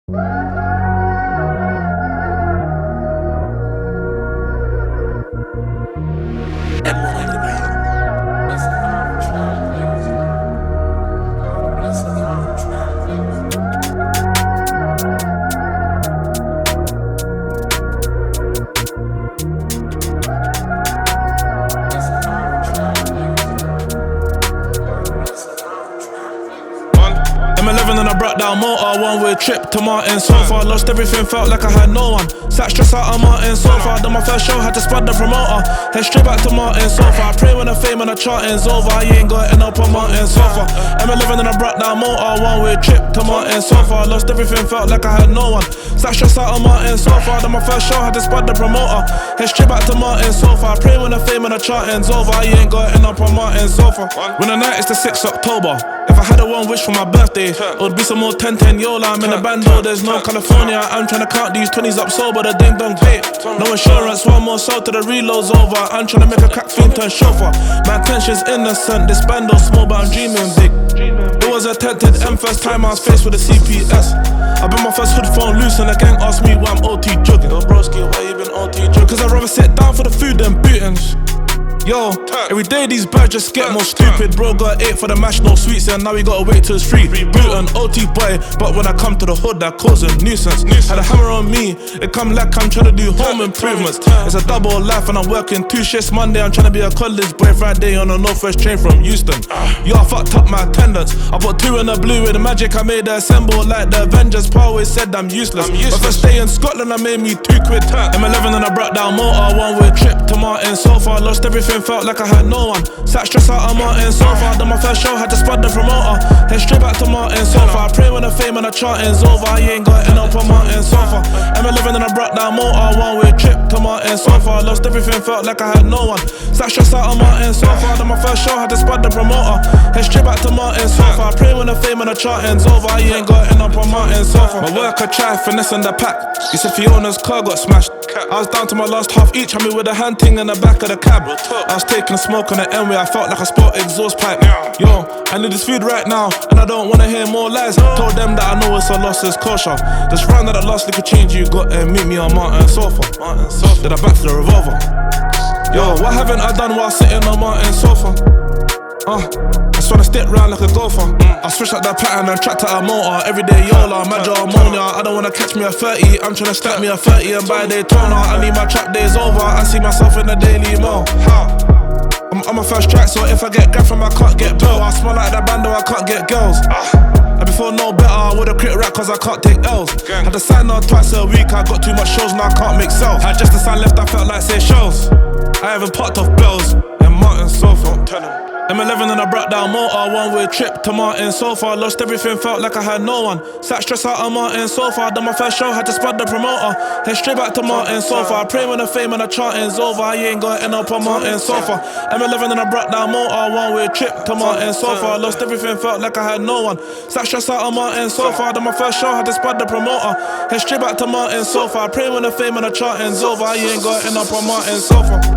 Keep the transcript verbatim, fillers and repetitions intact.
M eleven and I brought down motor, one way trip to Martin. So far, lost everything, felt like I had no one. Sat stressed out on Martin. So far, done my first show, had to spud the promoter. Head straight back to Martin. So far, pray when the fame and the charting's over. I ain't got end up on Martin. So far, M eleven and I brought down motor, one way trip to Martin. So far, lost everything, felt like I had no one. Sat stressed out on Martin. So far, done my first show, had to spud the promoter. Head straight back to Martin. So far, pray when the fame and the charting's over. I ain't got end up on Martin. So far, when the night is the sixth of October. If I had a one wish for my birthday, it would be some more ten ten Yola. I'm in a bando, there's no California. I'm trying to count these twenties up sober, the ding dong pay. No insurance, one more sold to the reload's over. I'm trying to make a crack fiend turn chauffeur. My intention's innocent, this bando small but I'm dreaming big. It was attempted, M first time I was faced with a C P S. I been my first hood phone loose and the gang asked me why I'm O T jogging. Yo broski, why you been O T jogging? Cause I'd rather sit down for the food than booting. Yo, every day these birds just get more stupid. Bro got eight for the mash, no sweets, and now we gotta wait till it's free. Bootin', O T boy, but when I come to the hood, that cause a nuisance. Had a hammer on me, it come like I'm trying to do home improvements. It's a double life and I'm working two shifts Monday. I'm trying to be a college boy Friday on a northwest train from Houston. Yo, I fucked up my attendance. I put two in the blue with the magic I made the assemble like the Avengers. Pa always said I'm useless. But for stay in Scotland, I made me two quid. M eleven and I brought down motor, one way trip to Martin. So far, lost everything. Felt like I had no one. Sat stressed out on Martin. So far, done my first show, had to spud the promoter. Head straight back to Martin. So far, pray when the fame and the charting's over. I ain't got end up on Martin. So far, M eleven and I brought down motor, one way trip to Martin. So far, lost everything, felt like I had no one. Sat stressed out on Martin. So far, done my first show, had to spud the promoter. Head straight back to Martin. So far, pray when the fame and the charting's over. I ain't got end up on Martin. So far, my worker tried finessing the pack. You said Fiona's car got smashed. I was down to my last half each, had me with a hand ting in the back of the cab. I was taking a smoke on the N-way, I felt like I sport exhaust pipe. Yo, I need this food right now, and I don't wanna hear more lies. Told them that I know it's a loss, it's kosher. Just round at the last little change you got and meet me on Martin's sofa. Did I back to the revolver? Yo, what haven't I done while sitting on Martin's sofa? Uh, I just wanna stick round like a golfer. mm. I switch up that pattern and track to a motor. Everyday Yola, major ammonia. I don't wanna catch me a thirty, I'm tryna stack me a thirty and buy Daytona. I need my trap days over, I see myself in the Daily Mail. I'm on my first track, so if I get grabbed from I can't get bail. I smell like that bando, I can't get girls. And before no better, I would've quit rap cause I can't take L's. Had to sign out twice a week, I got too much shows, now I can't make sales. Had just a sign left, I felt like say shows. I haven't popped off bells, and Martin's sofa. M eleven and I brought down motor, one way trip to Martin. So far, lost everything, felt like I had no one. Sat stressed out on Martin. So far, done my first show, had to spud the promoter. Head straight back to Martin. So far, pray when the fame and the charting's over. I ain't got end up on Martin. So far, M eleven and I brought down motor, one way trip to Martin. So far, lost everything, felt like I had no one. Sat stressed out on Martin. So far, done my first show, had to spud the promoter. Head straight back to Martin. So far, pray when the fame and the charting's over. I ain't got end up on Martin. So far.